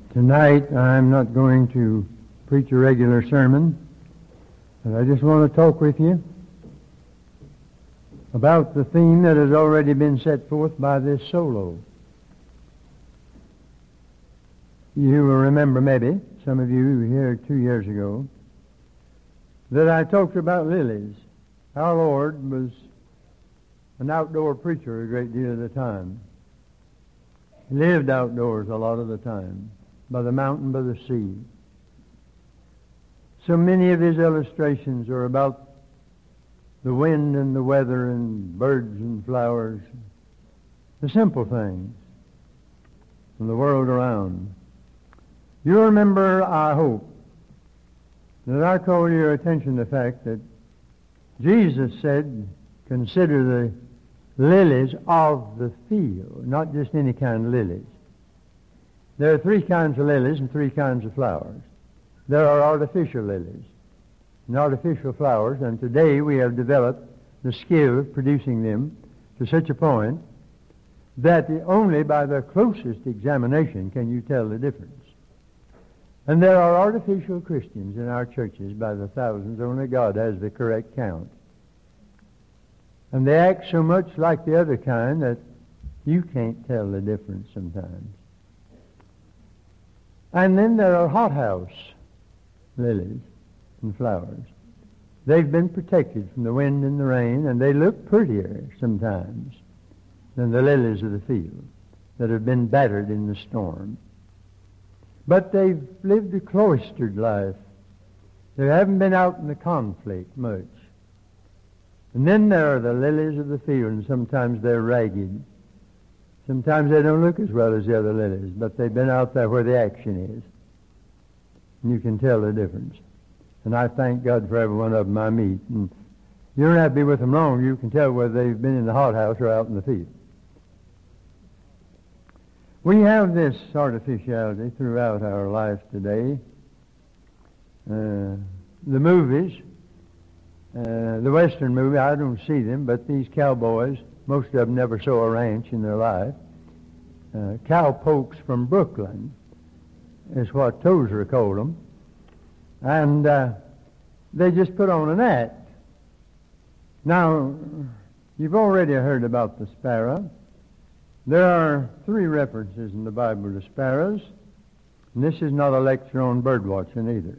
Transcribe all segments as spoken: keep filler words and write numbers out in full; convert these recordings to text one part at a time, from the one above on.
Tonight I'm not going to preach a regular sermon, but I just want to talk with you about the theme that has already been set forth by this solo. You will remember maybe, some of you who were here two years ago, that I talked about lilies. Our Lord was an outdoor preacher a great deal of the time. He lived outdoors a lot of the time, by the mountain, by the sea. So many of his illustrations are about the wind and the weather and birds and flowers, the simple things from the world around. You remember, I hope, that I call your attention to the fact that Jesus said, consider the lilies of the field, not just any kind of lilies. There are three kinds of lilies and three kinds of flowers. There are artificial lilies and artificial flowers, and today we have developed the skill of producing them to such a point that only by the closest examination can you tell the difference. And there are artificial Christians in our churches by the thousands. Only God has the correct count. And they act so much like the other kind that you can't tell the difference sometimes. And then there are hothouse lilies and flowers. They've been protected from the wind and the rain, and they look prettier sometimes than the lilies of the field that have been battered in the storm. But they've lived a cloistered life. They haven't been out in the conflict much. And then there are the lilies of the field, and sometimes they're ragged. Sometimes they don't look as well as the other lilies, but they've been out there where the action is. And you can tell the difference. And I thank God for every one of them I meet. And you don't have to be with them long. You can tell whether they've been in the hothouse or out in the field. We have this artificiality throughout our life today. Uh, the movies, uh, the Western movie, I don't see them, but these cowboys, most of them never saw a ranch in their life. Uh, cowpokes from Brooklyn is what Tozer called them. And uh, they just put on an act. Now, you've already heard about the sparrow. There are three references in the Bible to sparrows, and this is not a lecture on bird watching either.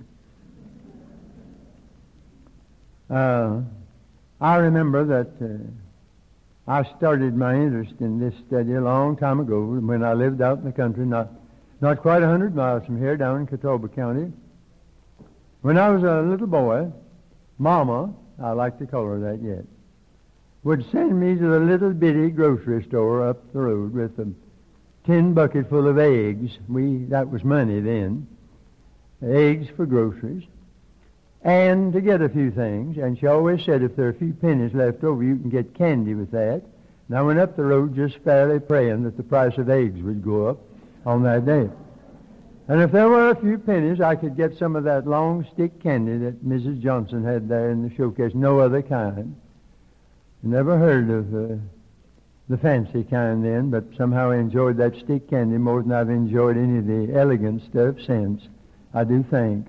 Uh, I remember that uh, I started my interest in this study a long time ago when I lived out in the country, not, not quite a hundred miles from here, down in Catawba County. When I was a little boy, Mama, I like to call her that yet, would send me to the little bitty grocery store up the road with a tin bucket full of eggs. We that was money then. Eggs for groceries. And to get a few things. And she always said if there are a few pennies left over, you can get candy with that. And I went up the road just fairly praying that the price of eggs would go up on that day. And if there were a few pennies, I could get some of that long stick candy that Missus Johnson had there in the showcase. No other kind. Never heard of uh, the fancy kind then, but somehow I enjoyed that stick candy more than I've enjoyed any of the elegant stuff since, I do think.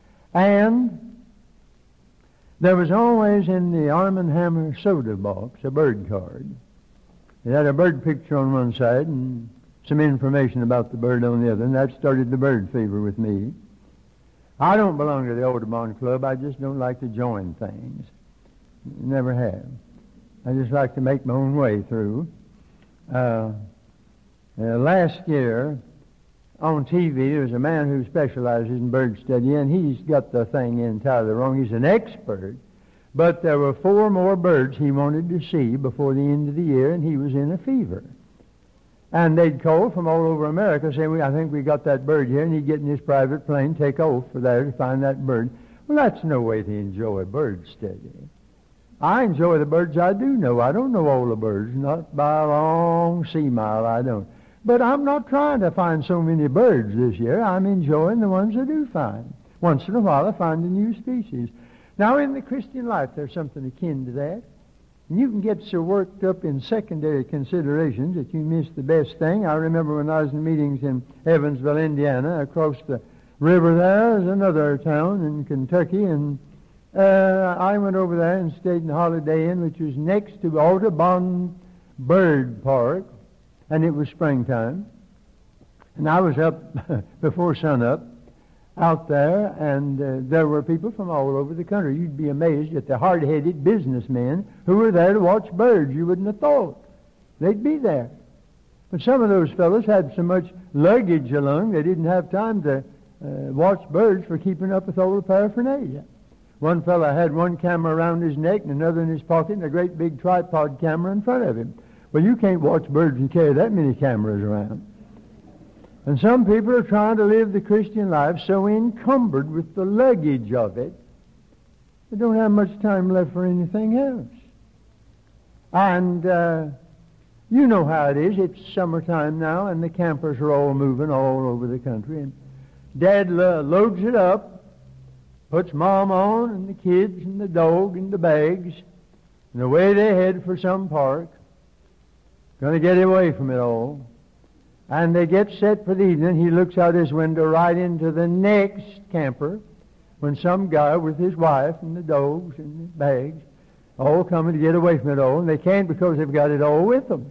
And there was always in the Arm and Hammer soda box a bird card. It had a bird picture on one side and some information about the bird on the other, and that started the bird fever with me. I don't belong to the Audubon Club. I just don't like to join things. Never have. I just like to make my own way through. Uh, uh, last year, on T V, there was a man who specializes in bird study, and he's got the thing entirely wrong. He's an expert, but there were four more birds he wanted to see before the end of the year, and he was in a fever. And they'd call from all over America saying, well, I think we got that bird here, and he'd get in his private plane, take off for there to find that bird. Well, that's no way to enjoy bird study. I enjoy the birds I do know. I don't know all the birds, not by a long sea mile, I don't. But I'm not trying to find so many birds this year. I'm enjoying the ones I do find. Once in a while I find a new species. Now in the Christian life there's something akin to that. And you can get so worked up in secondary considerations that you miss the best thing. I remember when I was in meetings in Evansville, Indiana, across the river there is another town in Kentucky, and uh, I went over there and stayed in the Holiday Inn, which was next to Audubon Bird Park, and it was springtime. And I was up before sunup out there, and uh, there were people from all over the country. You'd be amazed at the hard-headed businessmen who were there to watch birds. You wouldn't have thought they'd be there. But some of those fellows had so much luggage along they didn't have time to uh, watch birds for keeping up with all the paraphernalia. One fellow had one camera around his neck and another in his pocket and a great big tripod camera in front of him. Well, you can't watch birds and carry that many cameras around. And some people are trying to live the Christian life so encumbered with the luggage of it, they don't have much time left for anything else. And uh, you know how it is. It's summertime now, and the campers are all moving all over the country. And Dad lo- loads it up, puts Mom on, and the kids, and the dog, and the bags, and away they head for some park. Going to get away from it all. And they get set for the evening. He looks out his window right into the next camper when some guy with his wife and the dogs and the bags all coming to get away from it all. And they can't because they've got it all with them.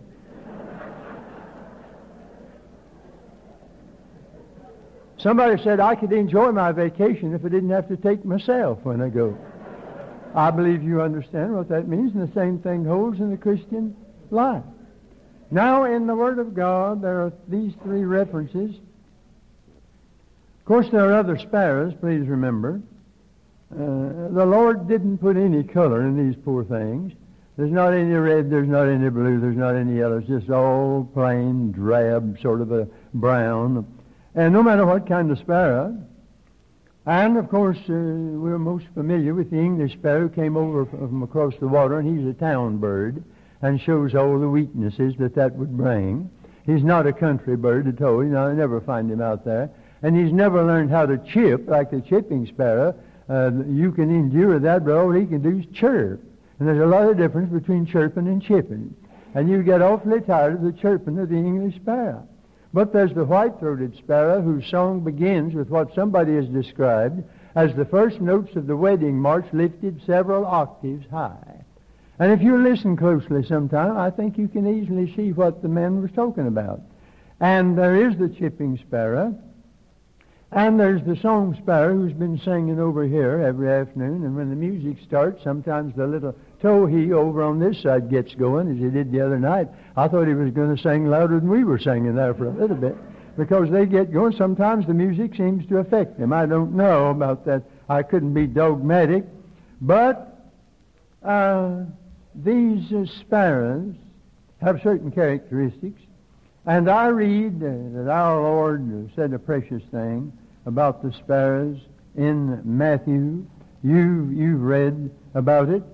Somebody said I could enjoy my vacation if I didn't have to take myself when I go. I believe you understand what that means, and the same thing holds in the Christian life. Now, in the Word of God, there are these three references. Of course, there are other sparrows, please remember. Uh, the Lord didn't put any color in these poor things. There's not any red, there's not any blue, there's not any yellow. It's just all plain, drab, sort of a brown. And no matter what kind of sparrow. And, of course, uh, we're most familiar with the English sparrow who came over from across the water, and he's a town bird, and shows all the weaknesses that that would bring. He's not a country bird at all. You know, I never find him out there. And he's never learned how to chip like the chipping sparrow. Uh, you can endure that, but all he can do is chirp. And there's a lot of difference between chirping and chipping. And you get awfully tired of the chirping of the English sparrow. But there's the white-throated sparrow whose song begins with what somebody has described as the first notes of the wedding march lifted several octaves high. And if you listen closely sometime, I think you can easily see what the man was talking about. And there is the chipping sparrow, and there's the song sparrow who's been singing over here every afternoon, and when the music starts, sometimes the little towhee over on this side gets going, as he did the other night. I thought he was going to sing louder than we were singing there for a little bit, because they get going. Sometimes the music seems to affect them. I don't know about that. I couldn't be dogmatic, but uh, these uh, sparrows have certain characteristics, and I read uh, that our Lord said a precious thing about the sparrows in Matthew. You, you've read about it.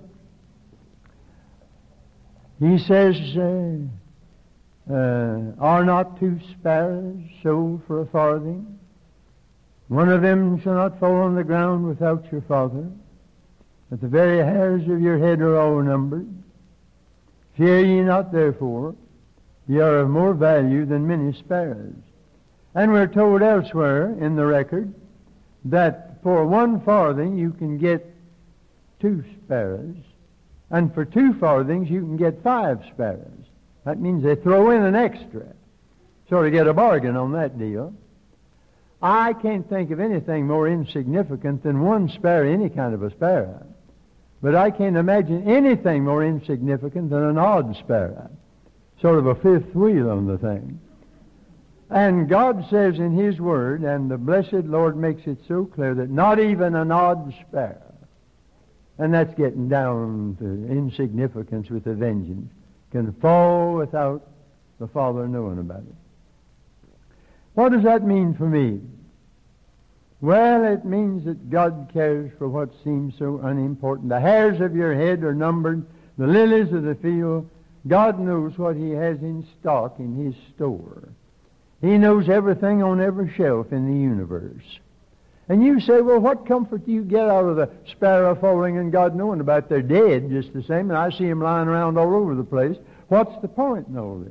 He says, uh, uh, are not two sparrows sold for a farthing? One of them shall not fall on the ground without your Father. But the very hairs of your head are all numbered. Fear ye not, therefore, ye are of more value than many sparrows. And we're told elsewhere in the record that for one farthing you can get two sparrows, and for two farthings you can get five sparrows. That means they throw in an extra. Sort of get a bargain on that deal. I can't think of anything more insignificant than one sparrow, any kind of a sparrow. But I can't imagine anything more insignificant than an odd sparrow. Sort of a fifth wheel on the thing. And God says in His Word, and the blessed Lord makes it so clear, that not even an odd sparrow, and that's getting down to insignificance with a vengeance, can fall without the Father knowing about it. What does that mean for me? Well, it means that God cares for what seems so unimportant. The hairs of your head are numbered, the lilies of the field. God knows what He has in stock in His store. He knows everything on every shelf in the universe. And you say, well, what comfort do you get out of the sparrow falling and God knowing about they're dead just the same, and I see them lying around all over the place. What's the point in all this?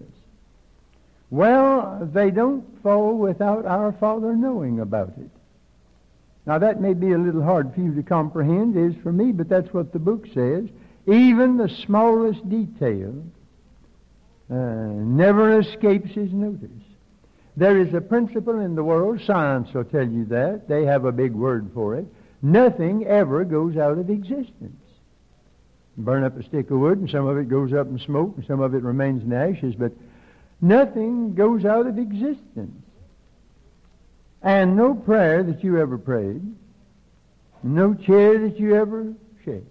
Well, they don't fall without our Father knowing about it. Now, that may be a little hard for you to comprehend, it is for me, but that's what the book says. Even the smallest detail uh, never escapes his notice. There is a principle in the world, science will tell you that, they have a big word for it. Nothing ever goes out of existence. You burn up a stick of wood and some of it goes up in smoke and some of it remains in ashes, but nothing goes out of existence. And no prayer that you ever prayed, no tear that you ever shed,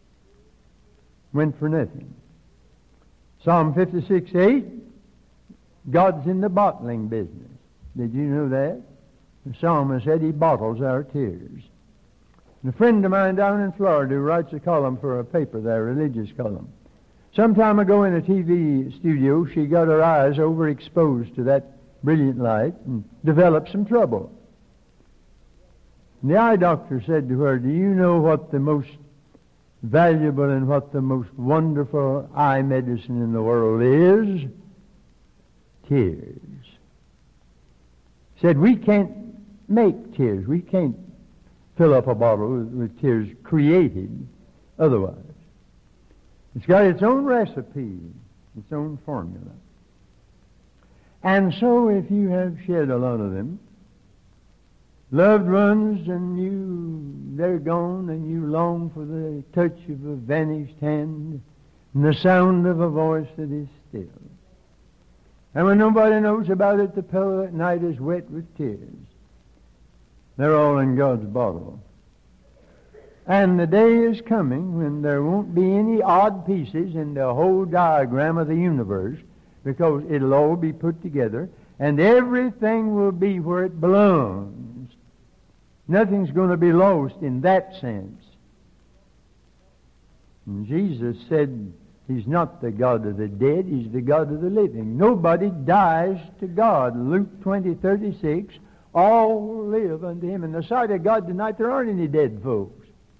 went for nothing. Psalm fifty-six eight, God's in the bottling business. Did you know that? The psalmist said he bottles our tears. And a friend of mine down in Florida who writes a column for a paper there, a religious column. Some time ago in a T V studio, she got her eyes overexposed to that brilliant light and developed some trouble. And the eye doctor said to her, do you know what the most valuable and what the most wonderful eye medicine in the world is? Tears. Said, we can't make tears. We can't fill up a bottle with, with tears created otherwise. It's got its own recipe, its own formula. And so if you have shed a lot of them, loved ones, and you, they're gone, and you long for the touch of a vanished hand and the sound of a voice that is still. And when nobody knows about it, the pillow at night is wet with tears. They're all in God's bottle. And the day is coming when there won't be any odd pieces in the whole diagram of the universe, because it'll all be put together, and everything will be where it belongs. Nothing's going to be lost in that sense. And Jesus said he's not the God of the dead, he's the God of the living. Nobody dies to God. Luke twenty thirty-six, all live unto him. In the sight of God tonight, there aren't any dead folks.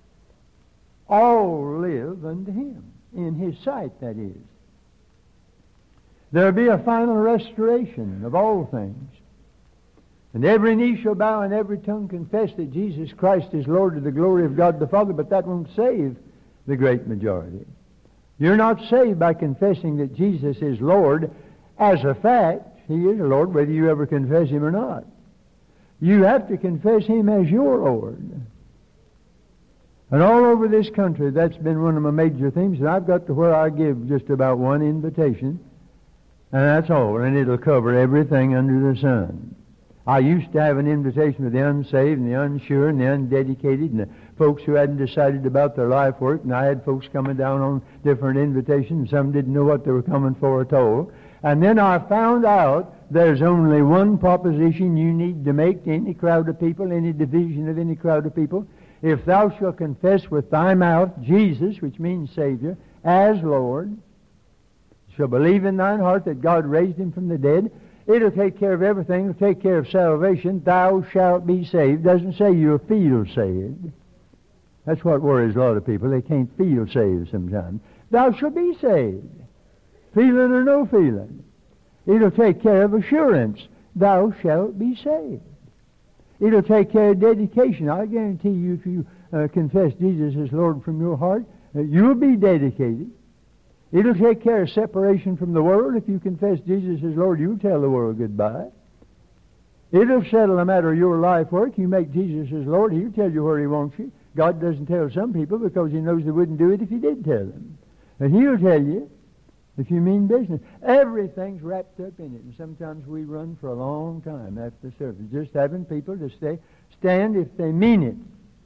All live unto him. In his sight, that is. There'll be a final restoration of all things. And every knee shall bow and every tongue confess that Jesus Christ is Lord to the glory of God the Father, but that won't save the great majority. You're not saved by confessing that Jesus is Lord. As a fact, he is Lord, whether you ever confess him or not. You have to confess him as your Lord. And all over this country, that's been one of my major themes, and I've got to where I give just about one invitation, and that's all, and it'll cover everything under the sun. I used to have an invitation for the unsaved and the unsure and the undedicated and the folks who hadn't decided about their life work, and I had folks coming down on different invitations. Some didn't know what they were coming for at all. And then I found out there's only one proposition you need to make to any crowd of people, any division of any crowd of people. If thou shalt confess with thy mouth Jesus, which means Savior, as Lord, shall believe in thine heart that God raised him from the dead, it'll take care of everything. It'll take care of salvation. Thou shalt be saved. Doesn't say you'll feel saved. That's what worries a lot of people. They can't feel saved sometimes. Thou shalt be saved. Feeling or no feeling. It'll take care of assurance. Thou shalt be saved. It'll take care of dedication. I guarantee you, if you uh, confess Jesus as Lord from your heart, uh, you'll be dedicated. It'll take care of separation from the world. If you confess Jesus as Lord, you'll tell the world goodbye. It'll settle a matter of your life work. You make Jesus as Lord, he'll tell you where he wants you. God doesn't tell some people because he knows they wouldn't do it if he did tell them. And he'll tell you if you mean business. Everything's wrapped up in it. And sometimes we run for a long time after the service, just having people to stay, stand if they mean it.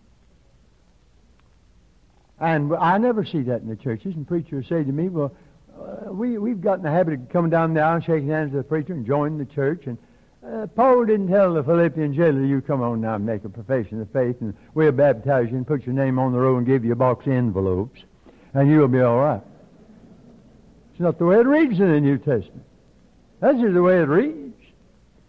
And I never see that in the churches. And preachers say to me, well, uh, we, we've gotten the habit of coming down the aisle, shaking hands with the preacher and joining the church. And uh, Paul didn't tell the Philippian jailer, you come on now and make a profession of faith, and we'll baptize you and put your name on the roll and give you a box of envelopes, and you'll be all right. It's not the way it reads in the New Testament. That's just the way it reads.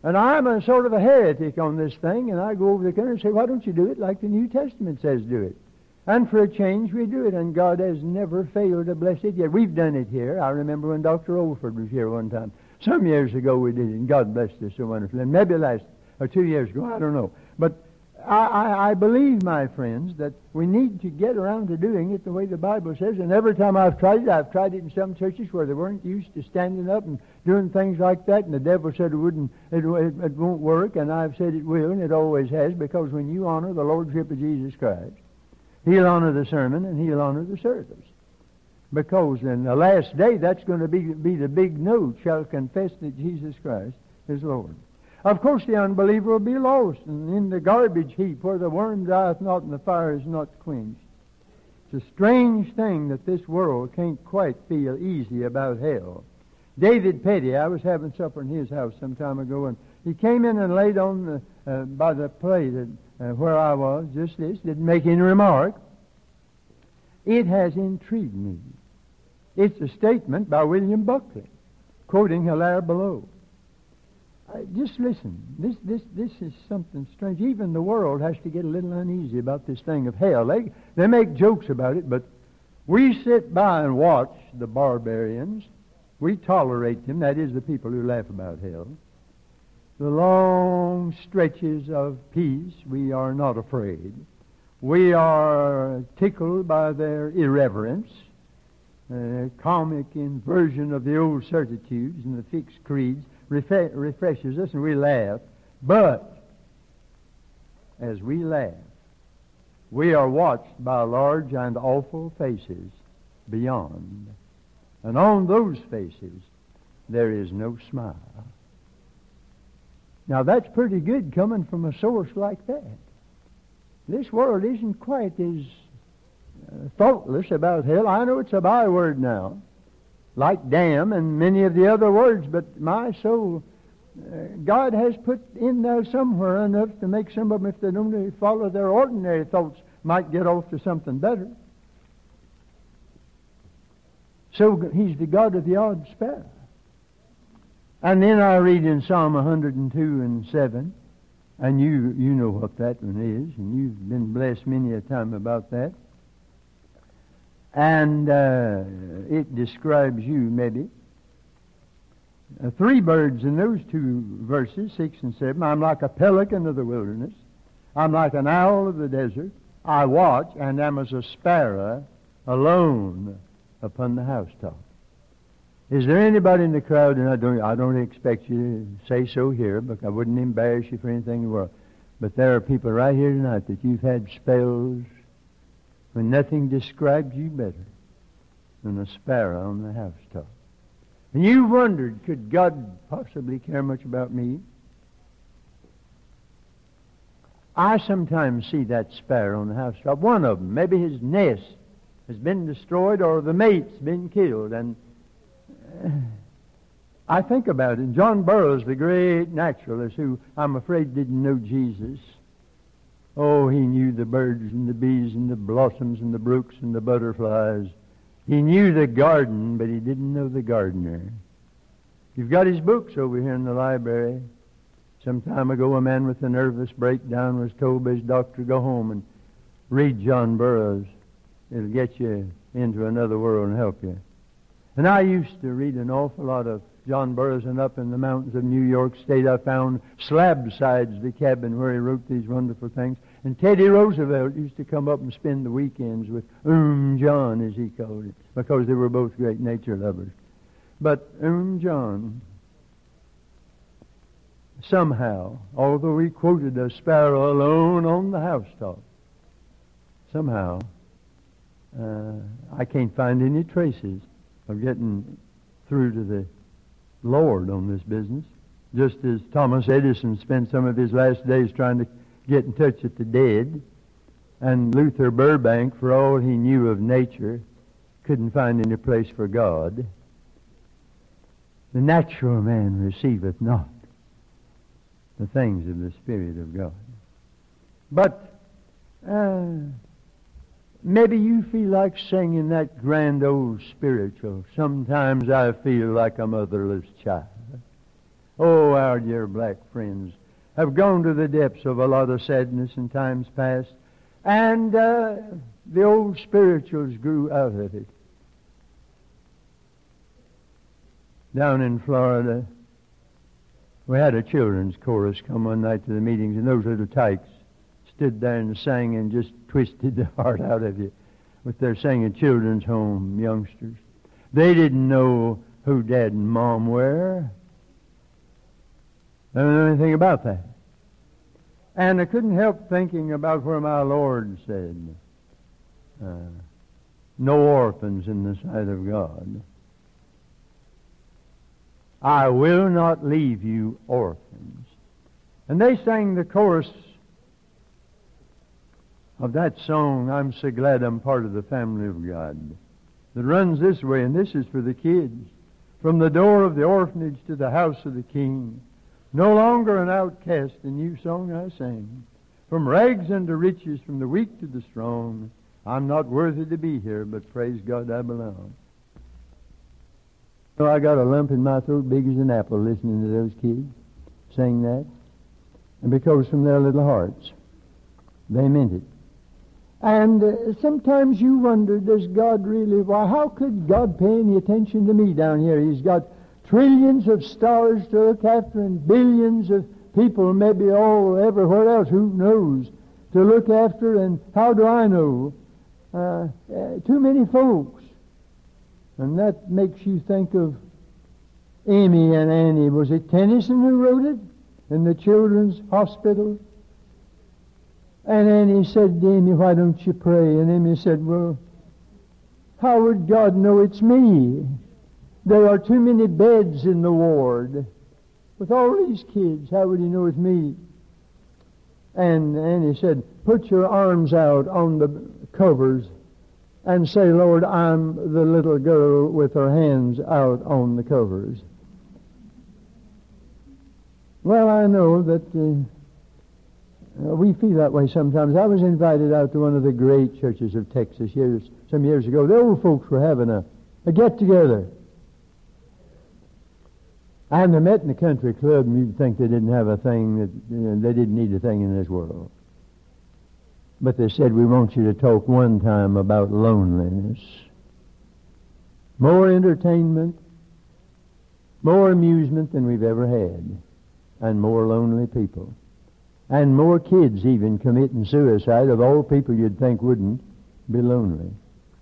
And I'm a sort of a heretic on this thing, and I go over the country and say, why don't you do it like the New Testament says do it? And for a change, we do it, and God has never failed to bless it yet. We've done it here. I remember when Doctor Olford was here one time. Some years ago we did it, and God blessed us so wonderfully. And maybe last, or two years ago, I don't know. But I, I, I believe, my friends, that we need to get around to doing it the way the Bible says. And every time I've tried it, I've tried it in some churches where they weren't used to standing up and doing things like that. And the devil said it wouldn't, it, it, it won't work. And I've said it will, and it always has, because when you honor the Lordship of Jesus Christ, He'll honor the sermon and He'll honor the service. Because in the last day, that's going to be, be the big note, shall confess that Jesus Christ is Lord. Of course, the unbeliever will be lost and in the garbage heap where the worm dieth not and the fire is not quenched. It's a strange thing that this world can't quite feel easy about hell. David Petty, I was having supper in his house some time ago, and he came in and laid on the, uh, by the plate uh, where I was, just this, didn't make any remark. It has intrigued me. It's a statement by William Buckley, quoting Hilaire Below. Uh, just listen. This, this, this is something strange. Even the world has to get a little uneasy about this thing of hell. They, they make jokes about it, but we sit by and watch the barbarians. We tolerate them. That is, the people who laugh about hell. The long stretches of peace, we are not afraid. We are tickled by their irreverence, a comic inversion of the old certitudes and the fixed creeds. Refre- refreshes us and we laugh. But as we laugh, we are watched by large and awful faces beyond. And on those faces, there is no smile. Now that's pretty good coming from a source like that. This world isn't quite as uh, thoughtless about hell. I know it's a byword now, like damn and many of the other words, but my soul, uh, God has put in there somewhere enough to make some of them, if they don't follow their ordinary thoughts, might get off to something better. So He's the God of the odd sparrow. And then I read in Psalm one hundred two and seven, and you, you know what that one is, and you've been blessed many a time about that. And uh, it describes you, maybe. Uh, three birds in those two verses, six and seven. I'm like a pelican of the wilderness. I'm like an owl of the desert. I watch and am as a sparrow alone upon the housetop. Is there anybody in the crowd, and I don't, I don't expect you to say so here, because I wouldn't embarrass you for anything in the world, but there are people right here tonight that you've had spells when nothing described you better than a sparrow on the housetop. And you wondered, could God possibly care much about me? I sometimes see that sparrow on the housetop. One of them, maybe his nest has been destroyed or the mate's been killed. And uh, I think about it. And John Burroughs, the great naturalist, who I'm afraid didn't know Jesus, oh, he knew the birds and the bees and the blossoms and the brooks and the butterflies. He knew the garden, but he didn't know the gardener. You've got his books over here in the library. Some time ago, a man with a nervous breakdown was told by his doctor, go home and read John Burroughs. It'll get you into another world and help you. And I used to read an awful lot of John Burroughs, and up in the mountains of New York State I found Slabsides, the cabin where he wrote these wonderful things. And Teddy Roosevelt used to come up and spend the weekends with Um John, as he called it, because they were both great nature lovers. But Um John, somehow, although he quoted a sparrow alone on the housetop, somehow uh, I can't find any traces of getting through to the Lord on this business, just as Thomas Edison spent some of his last days trying to get in touch with the dead, and Luther Burbank, for all he knew of nature, couldn't find any place for God. The natural man receiveth not the things of the Spirit of God. But uh, maybe you feel like singing that grand old spiritual, sometimes I feel like a motherless child. Oh, our dear black friends have gone to the depths of a lot of sadness in times past, and uh, the old spirituals grew out of it. Down in Florida, we had a children's chorus come one night to the meetings, and those little tykes stood there and sang and just twisted the heart out of you with their singing children's home youngsters. They didn't know who Dad and Mom were. They didn't know anything about that. And I couldn't help thinking about where my Lord said, uh, no orphans in the sight of God. I will not leave you orphans. And they sang the chorus of that song, I'm so glad I'm part of the family of God, that runs this way, and this is for the kids. From the door of the orphanage to the house of the king, no longer an outcast, a new song I sing. From rags unto riches, from the weak to the strong, I'm not worthy to be here, but praise God I belong. So I got a lump in my throat big as an apple listening to those kids sing that. And because from their little hearts, they meant it. And uh, sometimes you wonder, does God really, why, how could God pay any attention to me down here? He's got trillions of stars to look after and billions of people, maybe all everywhere else, who knows, to look after, and how do I know? Uh, uh, too many folks. And that makes you think of Amy and Annie. Was it Tennyson who wrote it? In the Children's Hospital? And Annie said to Amy, why don't you pray? And Amy said, well, how would God know it's me? There are too many beds in the ward. With all these kids, how would he know it's me? And Annie said, put your arms out on the covers and say, Lord, I'm the little girl with her hands out on the covers. Well, I know that uh, we feel that way sometimes. I was invited out to one of the great churches of Texas years, some years ago. The old folks were having a, a get-together. And they met in the country club, and you'd think they didn't have a thing, that you know, they didn't need a thing in this world. But they said, we want you to talk one time about loneliness. More entertainment, more amusement than we've ever had, and more lonely people. And more kids even committing suicide, of all people you'd think wouldn't be lonely.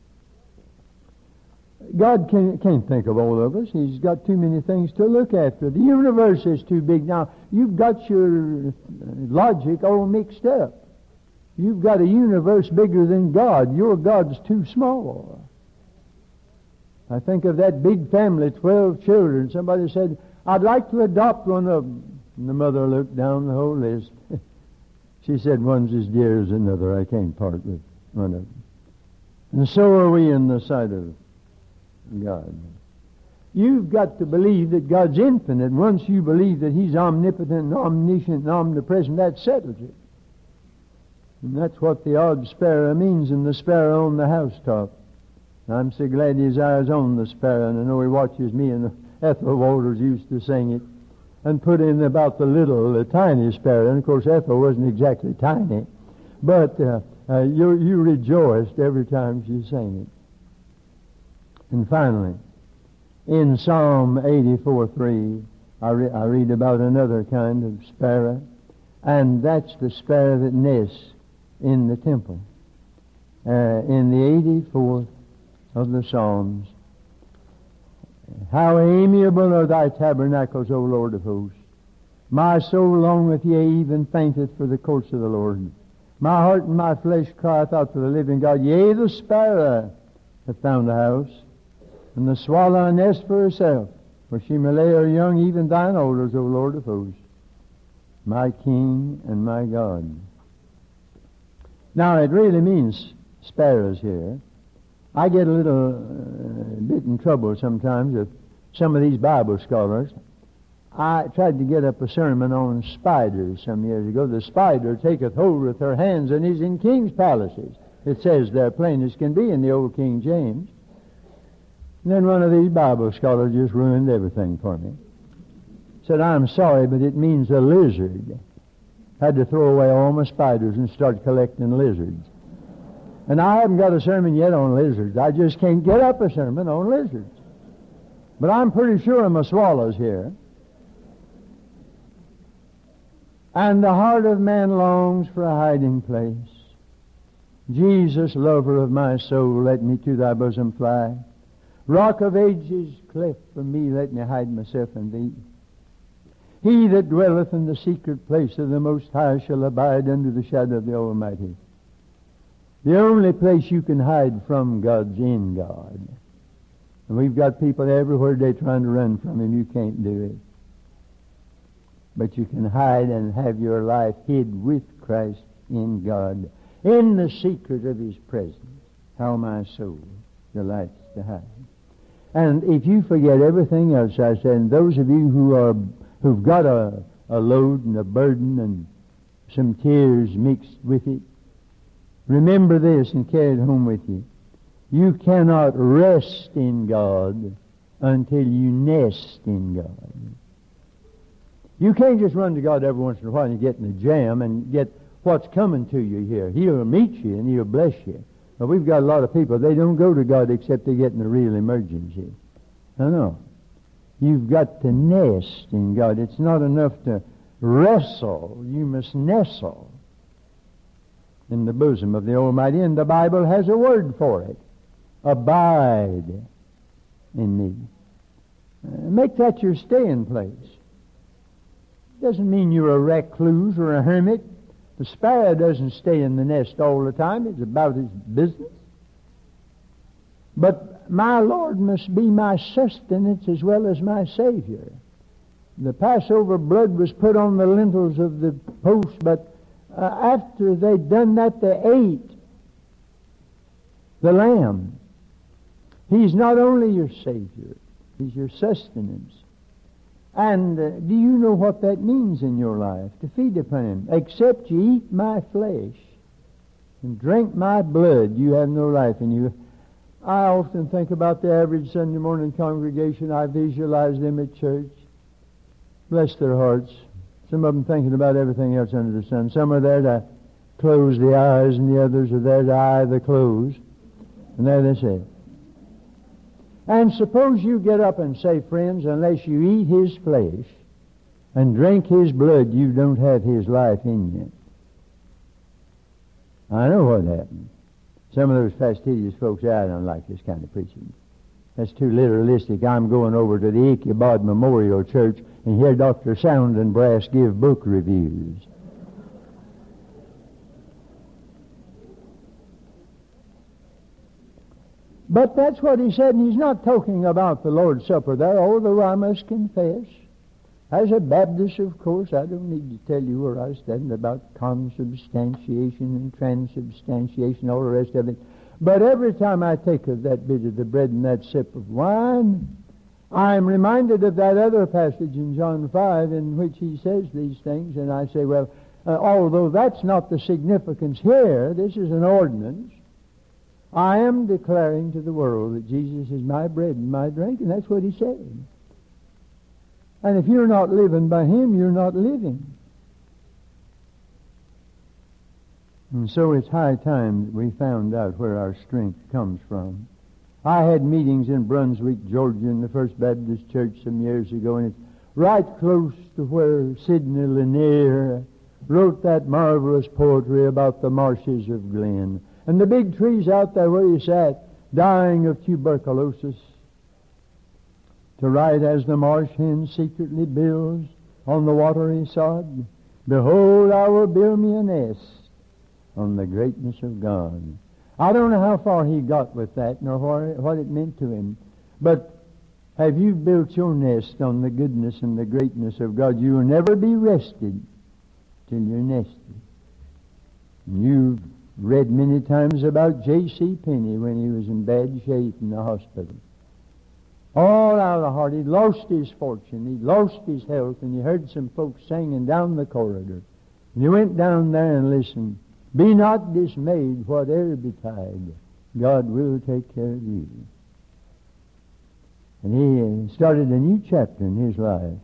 God can't, can't think of all of us. He's got too many things to look after. The universe is too big. Now, you've got your logic all mixed up. You've got a universe bigger than God. Your God's too small. I think of that big family, twelve children. Somebody said, I'd like to adopt one of them. And the mother looked down the whole list. She said, one's as dear as another. I can't part with one of them. And so are we in the sight of God. You've got to believe that God's infinite. And once you believe that He's omnipotent and omniscient and omnipresent, that settles it. And that's what the odd sparrow means, and the sparrow on the housetop. I'm so glad His eye's on the sparrow, and I know He watches me, and Ethel Walters used to sing it, and put in about the little, the tiny sparrow. And of course Ethel wasn't exactly tiny, but uh, uh, you, you rejoiced every time she sang it. And finally, in Psalm eighty-four three, I, re- I read about another kind of sparrow, and that's the sparrow that nests in the temple. Uh, in the eighty-fourth of the Psalms, how amiable are thy tabernacles, O Lord of hosts. My soul longeth, yea, even fainteth for the courts of the Lord. My heart and my flesh crieth out for the living God. Yea, the sparrow hath found a house, and the swallow a nest for herself, where she may lay her young, even thine alders, O Lord of hosts, my King and my God. Now, it really means sparrows here. I get a little uh, bit in trouble sometimes with some of these Bible scholars. I tried to get up a sermon on spiders some years ago. The spider taketh hold with her hands and is in king's palaces. It says there plain as can be in the old King James. And then one of these Bible scholars just ruined everything for me. said, I'm sorry, but it means a lizard. Had to throw away all my spiders and start collecting lizards. And I haven't got a sermon yet on lizards. I just can't get up a sermon on lizards. But I'm pretty sure of my swallows here. And the heart of man longs for a hiding place. Jesus, lover of my soul, let me to thy bosom fly. Rock of ages, cleft for me, let me hide myself in thee. He that dwelleth in the secret place of the Most High shall abide under the shadow of the Almighty. The only place you can hide from God's in God. And we've got people everywhere today trying to run from Him. You can't do it. But you can hide and have your life hid with Christ in God, in the secret of His presence. How my soul delights to hide. And if you forget everything else I said, and those of you who are who've got a, a load and a burden and some tears mixed with it, remember this and carry it home with you. You cannot rest in God until you nest in God. You can't just run to God every once in a while and get in a jam and get what's coming to you here. He'll meet you and He'll bless you. But we've got a lot of people, they don't go to God except they get in a real emergency. No, no. You've got to nest in God. It's not enough to wrestle. You must nestle in the bosom of the Almighty. And the Bible has a word for it. Abide in me. Uh, make that your staying place. Doesn't mean you're a recluse or a hermit. The sparrow doesn't stay in the nest all the time. It's about his business. But my Lord must be my sustenance as well as my Savior. The Passover blood was put on the lintels of the post, but uh, after they'd done that, they ate the lamb. He's not only your Savior, He's your sustenance. And uh, do you know what that means in your life? To feed upon Him. Except you eat my flesh and drink my blood, you have no life in you. I often think about the average Sunday morning congregation. I visualize them at church. Bless their hearts. Some of them thinking about everything else under the sun. Some are there to close the eyes, and the others are there to eye the close. And there they sit. And suppose you get up and say, friends, unless you eat His flesh and drink His blood, you don't have His life in you. I know what happened. Some of those fastidious folks say, I don't like this kind of preaching. That's too literalistic. I'm going over to the Ichabod Memorial Church and hear Doctor Sound and Brass give book reviews. But that's what he said, and he's not talking about the Lord's Supper there, although I must confess, as a Baptist, of course, I don't need to tell you where I stand about consubstantiation and transubstantiation, all the rest of it. But every time I take of that bit of the bread and that sip of wine, I'm reminded of that other passage in John five in which he says these things, and I say, well, uh, although that's not the significance here, this is an ordinance. I am declaring to the world that Jesus is my bread and my drink, and that's what he said. And if you're not living by Him, you're not living. And so it's high time that we found out where our strength comes from. I had meetings in Brunswick, Georgia, in the First Baptist Church some years ago, and it's right close to where Sidney Lanier wrote that marvelous poetry about the marshes of Glen. And the big trees out there where he sat, dying of tuberculosis. To write as the marsh hen secretly builds on the watery sod, behold, I will build me a nest on the greatness of God. I don't know how far he got with that, nor what it meant to him. But have you built your nest on the goodness and the greatness of God? You will never be rested till you're nested. And you've read many times about J C Penney when he was in bad shape in the hospital. All out of heart. He'd lost his fortune. He'd lost his health. And he heard some folks singing down the corridor. And he went down there and listened. Be not dismayed, whate'er betide. God will take care of you. And he started a new chapter in his life.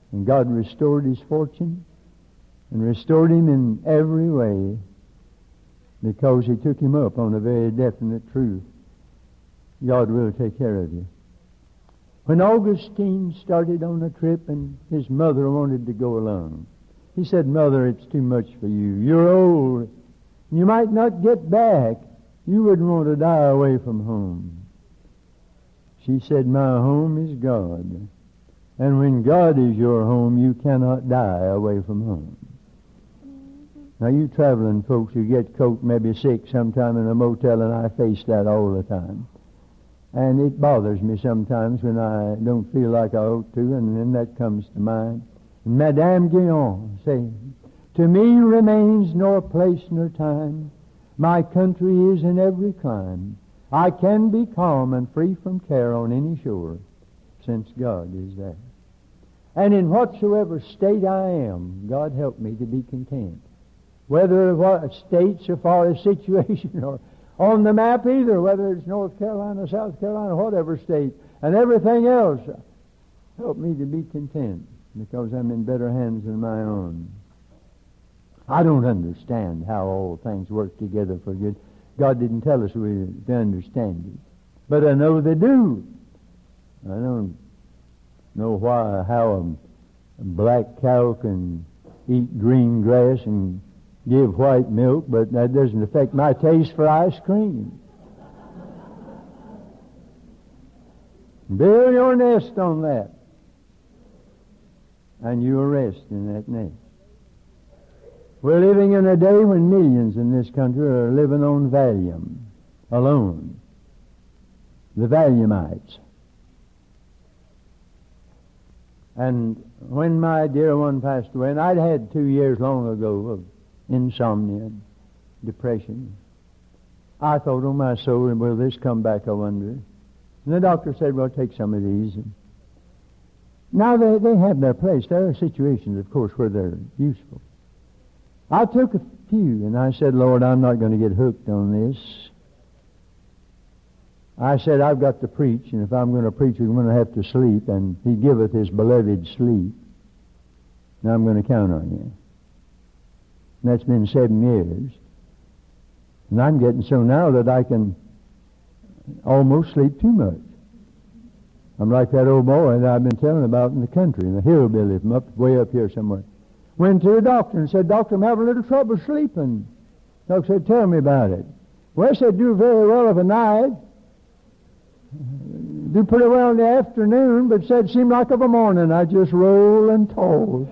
And God restored his fortune and restored him in every way because he took him up on a very definite truth. God will take care of you. When Augustine started on a trip and his mother wanted to go along, he said, "Mother, it's too much for you. You're old. You might not get back. You wouldn't want to die away from home." She said, "My home is God. And when God is your home, you cannot die away from home." Now, you traveling folks who get caught maybe sick sometime in a motel, and I face that all the time. And it bothers me sometimes when I don't feel like I ought to, and then that comes to mind. Madame Guyon saying, "To me remains nor place nor time. My country is in every clime. I can be calm and free from care on any shore, since God is there. And in whatsoever state I am, God help me to be content. Whether what state so far as situation or on the map either, whether it's North Carolina, South Carolina, whatever state, and everything else, help me to be content because I'm in better hands than my own." I don't understand how all things work together for good. God didn't tell us we to understand it. But I know they do. I don't know why, how a black cow can eat green grass and give white milk, but that doesn't affect my taste for ice cream. Build your nest on that, and you'll rest in that nest. We're living in a day when millions in this country are living on Valium alone. The Valiumites. And when my dear one passed away, and I'd had two years long ago of insomnia, depression, I thought, "Oh, my soul, will this come back, I wonder?" And the doctor said, "Well, take some of these." And now they, they have their place. There are situations, of course, where they're useful. I took a few, and I said, "Lord, I'm not going to get hooked on this." I said, "I've got to preach, and if I'm going to preach, I'm going to have to sleep, and He giveth His beloved sleep. And I'm going to count on you." And that's been seven years. And I'm getting so now that I can almost sleep too much. I'm like that old boy that I've been telling about in the country, in the hillbilly from up way up here somewhere. Went to a doctor and said, "Doctor, I'm having a little trouble sleeping." Doctor said, "Tell me about it." Well, I said, "Do very well of a night. Do pretty well in the afternoon, but said, seemed like of a morning, I just roll and toss."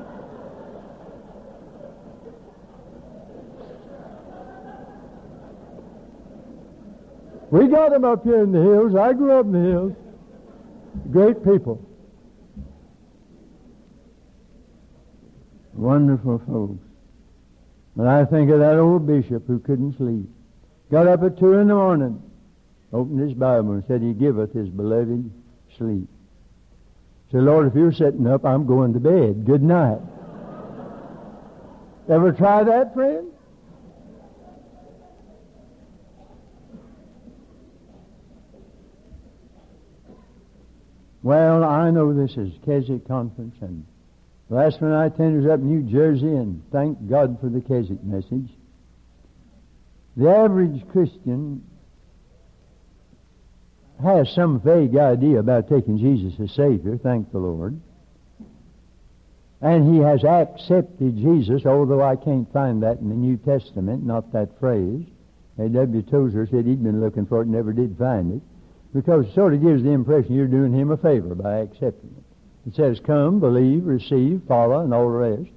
We got them up here in the hills. I grew up in the hills. Great people. Wonderful folks. But I think of that old bishop who couldn't sleep. Got up at two in the morning, opened his Bible and said, "He giveth His beloved sleep." Said, "Lord, if you're sitting up, I'm going to bed. Good night." Ever try that, friend? Well, I know this is Keswick Conference, and the last one I attended was up in New Jersey, and thank God for the Keswick message. The average Christian has some vague idea about taking Jesus as Savior, thank the Lord. And he has accepted Jesus, although I can't find that in the New Testament, not that phrase. A W Tozer said he'd been looking for it and never did find it, because it sort of gives the impression you're doing him a favor by accepting it. It says, "Come, believe, receive, follow," and all the rest.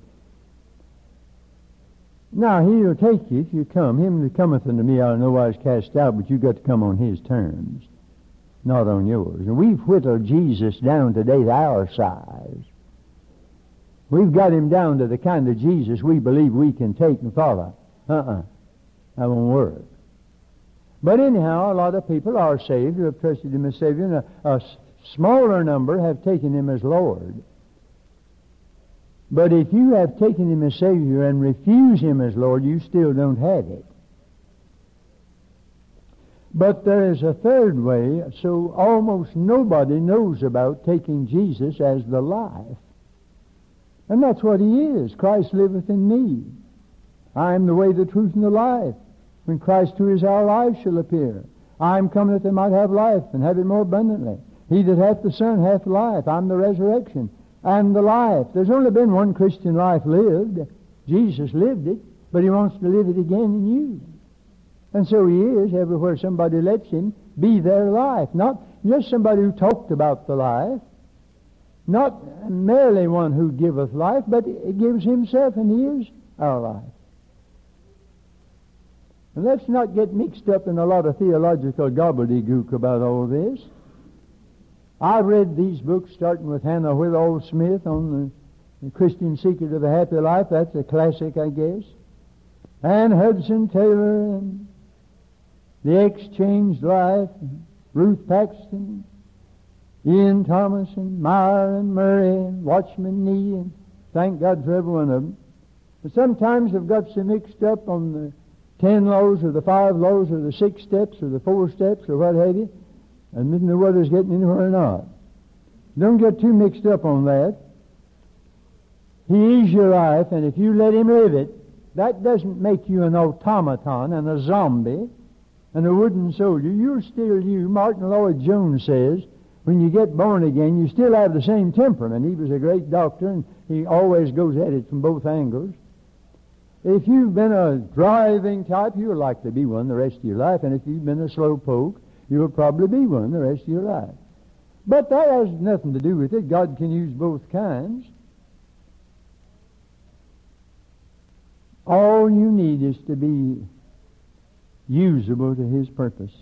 Now, He'll take you if you come. "Him that cometh unto me I'll no wise cast out," but you've got to come on His terms, not on yours. And we've whittled Jesus down today to our size. We've got Him down to the kind of Jesus we believe we can take and follow. Uh-uh. That won't work. But anyhow, a lot of people are saved who have trusted Him as Savior, and a, a smaller number have taken Him as Lord. But if you have taken Him as Savior and refuse Him as Lord, you still don't have it. But there is a third way, so almost nobody knows about taking Jesus as the life And that's what He is. Christ liveth in me. I am the way, the truth, and the life. When Christ, who is our life, shall appear, I am come that they might have life, and have it more abundantly. He that hath the Son hath life. I'm the resurrection and the life. There's only been one Christian life lived. Jesus lived it, but He wants to live it again in you. And so He is, everywhere somebody lets Him, be their life. Not just somebody who talked about the life, not merely one who giveth life, but He gives Himself, and He is our life. And let's not get mixed up in a lot of theological gobbledygook about all this. I've read these books, starting with Hannah Whitall Smith on the, the Christian Secret of a Happy Life. That's a classic, I guess. And Hudson Taylor, and The Exchanged Life, and Ruth Paxton, Ian Thomas, and Meyer, and Murray, and Watchman Nee, and thank God for every one of them. But sometimes they've got so mixed up on the ten laws, or the five laws, or the six steps, or the four steps, or what have you, and didn't know whether it's getting anywhere or not. Don't get too mixed up on that. He is your life, and if you let Him live it, that doesn't make you an automaton and a zombie and a wooden soldier. You're still you. Martin Lloyd-Jones says, when you get born again, you still have the same temperament. He was a great doctor, and he always goes at it from both angles. If you've been a driving type, you'll likely be one the rest of your life. And if you've been a slow poke, you'll probably be one the rest of your life. But that has nothing to do with it. God can use both kinds. All you need is to be usable to His purpose.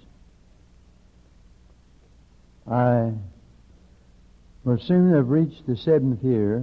I will soon have reached the seventh year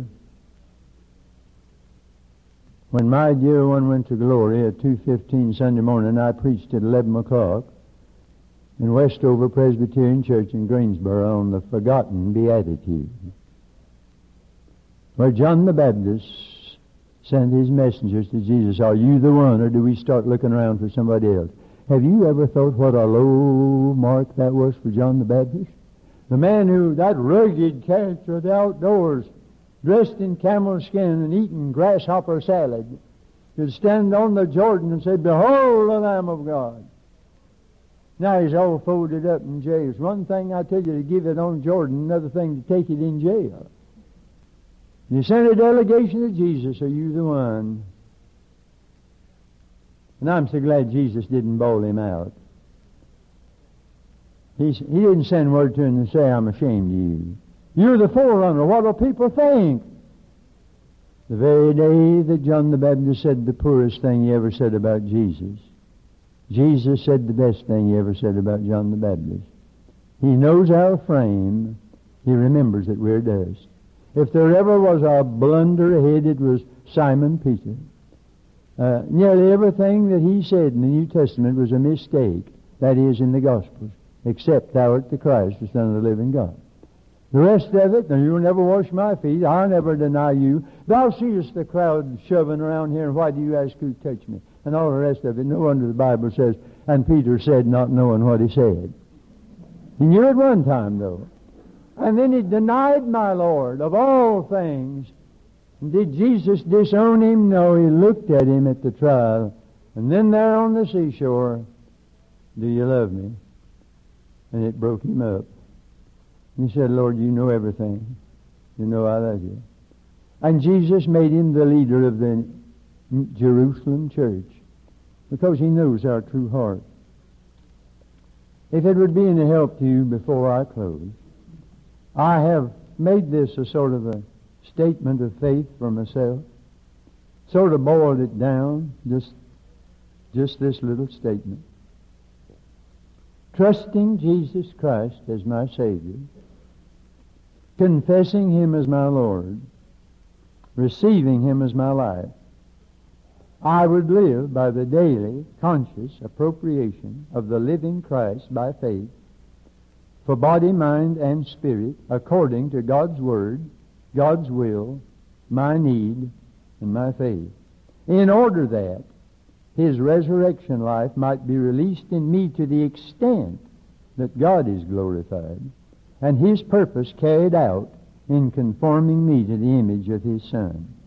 when my dear one went to glory at two fifteen Sunday morning. I preached at eleven o'clock in Westover Presbyterian Church in Greensboro on the forgotten Beatitude, where John the Baptist sent his messengers to Jesus. Are you the one, or do we start looking around for somebody else? Have you ever thought what a low mark that was for John the Baptist? The man who, that rugged character of the outdoors, dressed in camel skin and eating grasshopper salad, could stand on the Jordan and say, behold the Lamb of God. Now he's all folded up in jail. It's one thing, I tell you, to give it on Jordan, another thing to take it in jail. You sent a delegation to Jesus, are you the one? And I'm so glad Jesus didn't bawl him out. He's, he didn't send word to him and say, I'm ashamed of you. You're the forerunner. What will people think? The very day that John the Baptist said the poorest thing he ever said about Jesus, Jesus said the best thing he ever said about John the Baptist. He knows our frame. He remembers that we're dust. If there ever was a blunderhead, it was Simon Peter. Uh, nearly everything that he said in the New Testament was a mistake. That is, in the Gospels, except thou art the Christ, the Son of the living God. The rest of it, and you'll never wash my feet, I'll never deny you. Thou seest the crowd shoving around here, and why do you ask who touched me? And all the rest of it. No wonder the Bible says, and Peter said, not knowing what he said. He knew at one time, though. And then he denied my Lord of all things. And did Jesus disown him? No, he looked at him at the trial. And then there on the seashore, do you love me? And it broke him up. He said, Lord, you know everything. You know I love you. And Jesus made him the leader of the Jerusalem church because he knows our true heart. If it would be any help to you before I close, I have made this a sort of a statement of faith for myself, sort of boiled it down, just, just this little statement. Trusting Jesus Christ as my Savior, confessing Him as my Lord, receiving Him as my life, I would live by the daily, conscious appropriation of the living Christ by faith, for body, mind, and spirit, according to God's Word, God's will, my need, and my faith, in order that His resurrection life might be released in me to the extent that God is glorified, and His purpose carried out in conforming me to the image of His Son.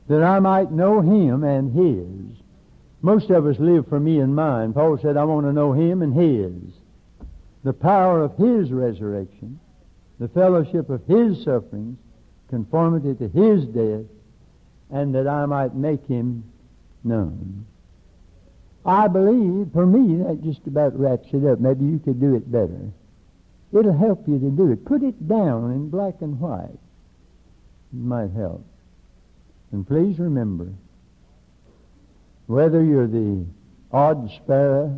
that I might know Him and His. Most of us live for me and mine. Paul said, I want to know Him and His. The power of His resurrection, the fellowship of His sufferings, conformity to His death, and that I might make Him known. I believe, for me, that just about wraps it up. Maybe you could do it better. It'll help you to do it. Put it down in black and white. It might help. And please remember, whether you're the odd sparrow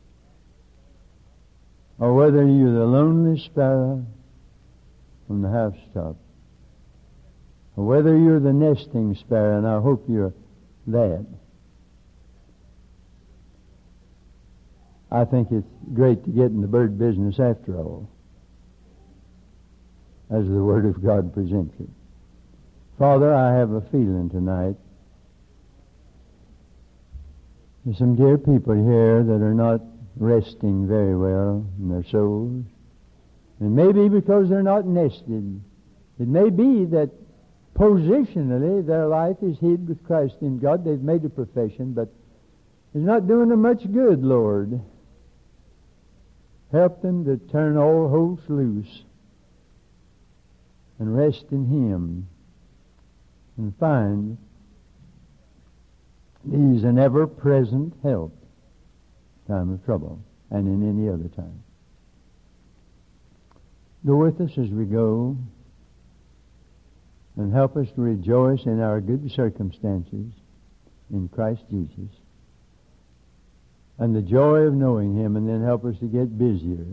or whether you're the lonely sparrow from the housetop, or whether you're the nesting sparrow, and I hope you're that, I think it's great to get in the bird business after all, as the Word of God presents it. Father, I have a feeling tonight there's some dear people here that are not resting very well in their souls. And maybe because they're not nested. It may be that positionally their life is hid with Christ in God. They've made a profession, but it's not doing them much good, Lord. Help them to turn all hopes loose and rest in Him and find He's an ever-present help in time of trouble and in any other time. Go with us as we go and help us to rejoice in our good circumstances in Christ Jesus and the joy of knowing Him, and then help us to get busier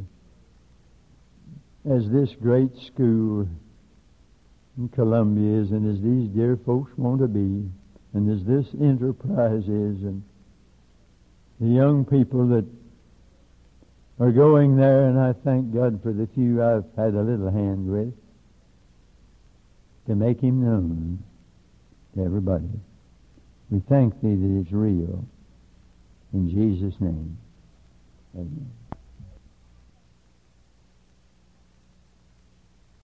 as this great school in Columbia is, and as these dear folks want to be, and as this enterprise is, and the young people that are going there, and I thank God for the few I've had a little hand with, to make Him known to everybody. We thank Thee that it's real. In Jesus' name, amen.